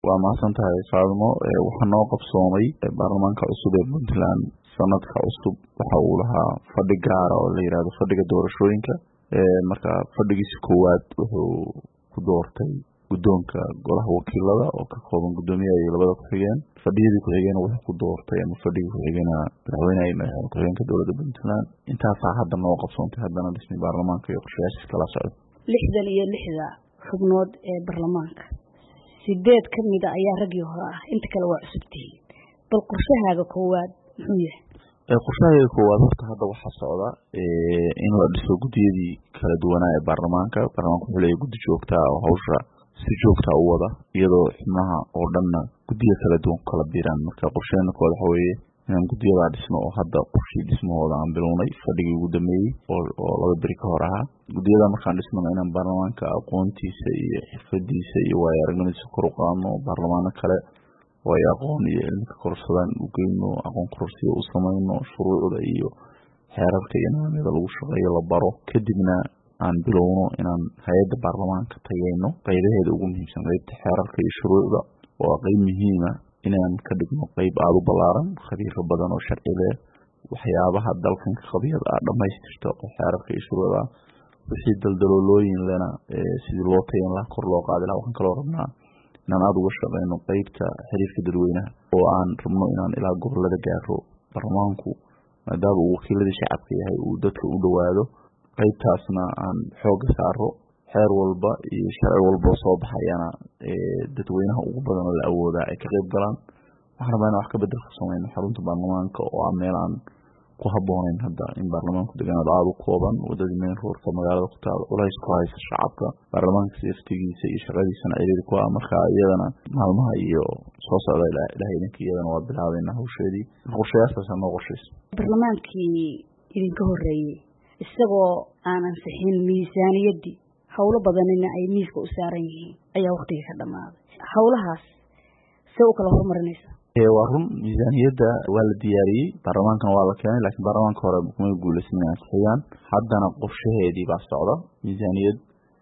waa mahadsantahay Faadmo waxa noo qabsoomay baarlamaanka cusub ee Puntland sanadka cusub waxa uu lahaa fadhi gaar ah oo la yiraahdo fadhiga doorashooyinka marka fadhigiisa koowaad wuxuu ku doortay guddoonka golaha wakiilada oo ka kooban guddoomiyaha iyo labada ku-xigeen fadhiyadii ku-xigeen wuxuu ku doortay ama fadhigii ku-xigeenka madaxweynaha ku-xigeenka dowladda Puntland intaas hadda noo qabsoontay haddana dhismay baarlamaanka iyo qorshayaashiisa kala socda 66 xubnood ee baarlamaanka 8 kamid ah ayaa ragii hore ah inta kale waa cusubtiin bal qorshahaaga koowaad muxuu yahay qorshahaaga koowaad horta hadda waxa socda in la dhiso gudiyadii kala duwanaa ee baarlamaanka wuxuu leeyahay guddi joogto ah oo hawsha si joogto ah u wada iyadoo xubnaha oo dhanna gudiyo kala duwan kala biiraan marka qorsheena koowaad waxa weeye inaan gudiyada dhisno oo hadda qorshii dhismahooda aan bilownay fadhigii ugu dambeeyay oo laba bari ka hor ahaa gudiyada markaan dhisno inaan baarlamaanka aqoontiisa iyo xirfadiisa iyo waayo-aragnimadiisa kor u qaadno baarlamaano kale oo ay aqoon iyo cilmi ka korsadaan u geyno aqoon kororsiyo u samayno shuruucda iyo xeerarka iyo nidaamyada lagu shaqeeyo la baro kadibna aan bilowno inaan hay'adda baarlamaanka tageyno qaybaheeda ugu muhiimsan qaybta xeerarka iyo shuruucda oo qayb muhiim ah inaan ka dhigno qayb aad u ballaaran khariirro badan oo sharci leh waxyaabaha dalkan ka qadiyad ah dhamaystirto xeerarka iyo shuruucda wixii daldaloolooyin lena sidii loo tayin lahaa kor loo qaadi lahaa waxaan kaloo rabnaa inaan aad uga shaqeyno qaybta xiriirka dadweynaha oo aan rabno inaan ilaa gobollada gaaro baarlamaanku maadaama uu wakiiladii shacabka yahay uu dadka u dhowaado qaybtaasna aan xoogga saaro xeer walba iyo sharci walba soo baxayana dadweynaha ugu badan oo la awoodaa ay ka qayb galaan waxaan rabaa inaan wax ka bedel ka samayno xarunta baarlamaanka oo ah meel aan ku habboonayn hadda in baarlamaanku deegaanada aad u kooban wadadii main roadka magaalada ku taal culays ku haysa shacabka baarlamaanka safetigiisa iyo shaqadiisana ciriiri ku ah marka iyadana maalmaha iyo soo socda ilaahay idinka iyadana waa bilaabayna hawsheedii qorshayaashaas noo qorshayso baarlamaankii idinka horreeyay isagoo aan ansixin miisaaniyaddii hawlo badanina ay miiska u saaran yihiin ayaa waqtiga ka dhamaaday hawlahaas see u kala horumarinaysaa waa run miisaaniyadda waa la diyaariyey baarlamaankana waa la keenay laakiin baarlamaanka hore kuma guulaysan inay ansixiyaan haddana qorshaheedii baa socda miisaaniyad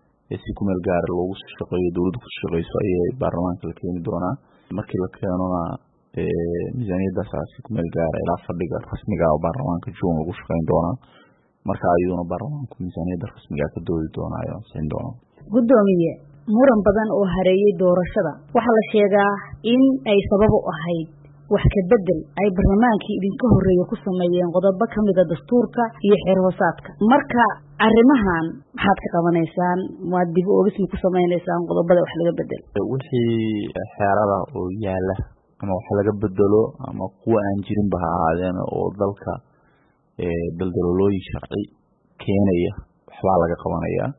si ku meel gaara loogu shaqeeyo dowladda ku shaqeyso ayay baarlamaanka la keeni doonaa markii la keenona miisaaniyaddaas si ku meel gaara ilaa fadhiga rasmiga oo baarlamaanka juun lagu shaqeyn doonaa marka ayuuna baarlamaanku miisaaniyadda rasmiga ka doodi doonaa oo siin doonaa guddoomiye muran badan oo hareeyay doorashada waxa la sheegaa in ay sabab u ahayd wax ka bedel ay baarlamaankii idinka horreeyay ku sameeyeen qodobo kamid ah dastuurka iyo xeer hoosaadka marka arrimahan maxaad ka qabanaysaan waa dib u ogismi ku sameeynaysan qodobada wax laga bedel wixii xeerada oo yaala ama wax laga bedelo ama kuwa aan jirin ba ahaadeen oo dalka daldaloolooyin sharci keenaya waxbaa laga qabanayaa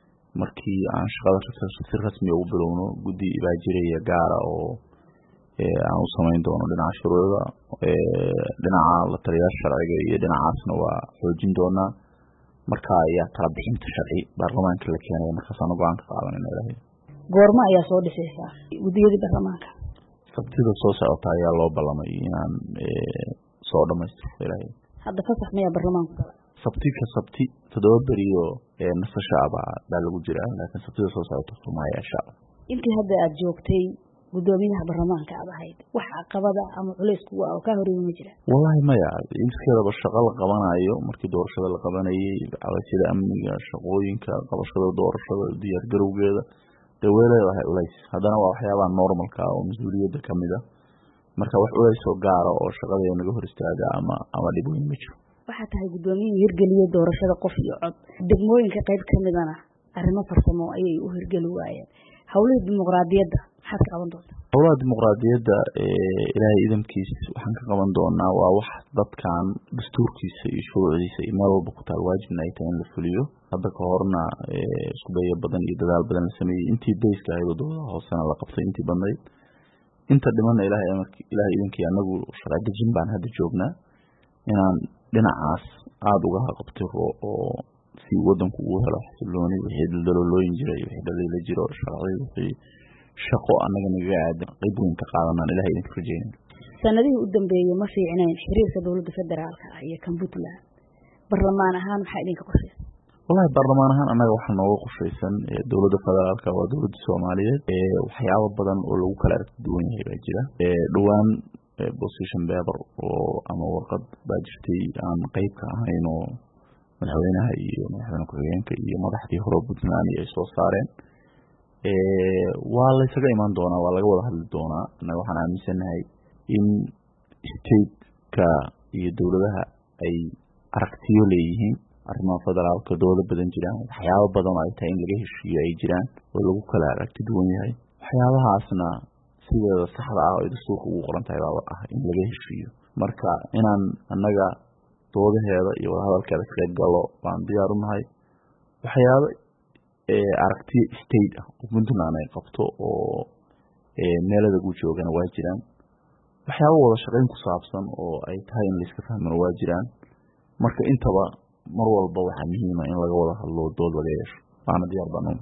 markii aan shaqada si rasmi ugu bilowno guddi baa jiraya gaara oo aan u samayn doono dhinaca shuruucda dhinaca la taliyaasha sharciga iyo dhinacaasna waa xoojin doonaa marka ayaa tala bixinta sharci baarlamaanka la keenaya markaasaan go-aan ka qaadanayna ilaahay goorma ayaa soo dhisaysaa guddiyadii baarlamaanka sabtida soo socota ayaa loo ballamay inaan soo dhamaystiro ilaahay hadda fasax miyaa baarlamaanku gala sabti 7 beriyo nasasho baa lagu jiraa laakiin sabtida soo socota Soomaaliya shaqo intii hadda aad joogtay guddoomiyaha baarlamaanka aad ahayd wax caqabada ama culays kuwa oo ka horreeyay ma jira wallahi maya iskaba shaqo la qabanayo markii doorashada la qabanayay cawashada amniga shaqooyinka qabashada doorashada diyaar garowgeeda dawladda waxay culays haddana waa waxyaabaha normalka oo mas'uuliyadda kamid ah marka wax culays oo gaar ah oo shaqada naga hor istaaga ama dhib weyn ma jiro waxa tahay guddoomiyaha hirgeliya doorashada qof iyo cod degmooyinka qayb kamidana arrimo farsamo ayay u hirgeli waayeen hawlaha dimuqraadiyadda maxaad ka qaban doontaa hawlaha dimuqraadiyadda ilaahay idamkiis waxaan ka qaban doonaa waa wax dadkan dastuurkiisa iyo shuruucdiisa iyo meel walba ku taal waajibna ay tahay in la fuliyo hadda ka horna isku dayo badan iyo dadaal badan la sameeyey intii bayska ahayd dowladda hoosena la qabtay intii badnayd inta dhimanna ilaahay idinkii anagu sharci dejin baan hadda joognaa inaan dhinacaas aad uga qabtiro oo si wadanku uu helo xasilooni wixii daldaloolooyin jiray wixii dhaliila jiro sharci wixii shaqo anaga naga aadan qayb weyn ka qaadanaan ilaahay idinka rajeynaa sanadihii u dambeeyay ma fiicneen xiriirka dowladda federaalka iyo kan Puntland baarlamaan ahaan maxaa idinka qorshaysan wallahi baarlamaan ahaan annaga waxaa nooga qorshaysan dowladda federaalka waa dowladda Soomaaliyeed waxyaabo badan oo lagu kala aragti duwan yahay baa jira dhawaan position paper oo ama warqad baa jirtay aan qayb ka ahayn oo madaxweynaha iyo madaxweyne ku-xigeenka iyo madaxdii hore Puntland ay soo saareen waa la isaga iman doonaa waa laga wada hadli doonaa annaga waxaan aaminsanahay in state-ka iyo dowladaha ay aragtiyo leeyihiin arrimaha federaalka dowlad badan jiraan waxyaabo badan oo ay tahay in laga heshiiyo ay jiraan oo lagu kala aragti duwan yahay waxyaabahaasna sideeda saxda ah oo dastuurka ugu qoran tahay baa ah in laga heshiiyo marka inaan annaga doodaheeda iyo wadahadalkeeda ka qayb galo baan diyaar u nahay waxyaabo aragtiyo state ah oo Puntland ay qabto oo meelada uu joogana waa jiraan waxyaabo wada shaqayn ku saabsan oo ay tahay in la iska fahmo waa jiraan marka intaba mar walba waxa muhiim ah in laga wada hadlo dood laga yeesho waana diyaar baan